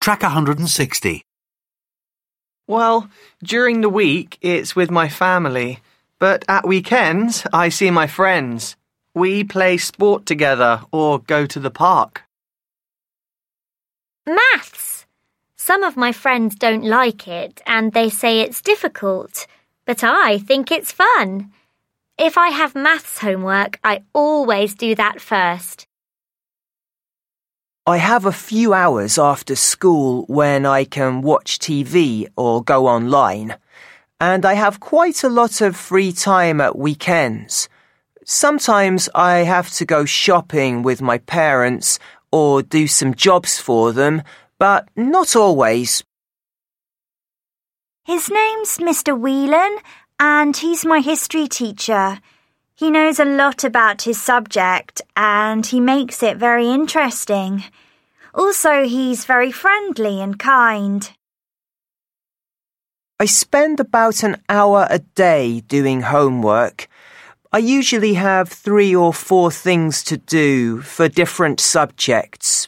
Track 160. Well, during the week it's with my family, but at weekends I see my friends. We play sport together or go to the park. Maths. Some of my friends don't like it and they say it's difficult, but I think it's fun. If I have maths homework, I always do that first. I have a few hours after school when I can watch TV or go online, and I have quite a lot of free time at weekends. Sometimes I have to go shopping with my parents or do some jobs for them, but not always. His name's Mr. Whelan, and he's my history teacher. He knows a lot about his subject, and he makes it very interesting. Also, he's very friendly and kind. I spend about an hour a day doing homework. I usually have 3 or 4 things to do for different subjects.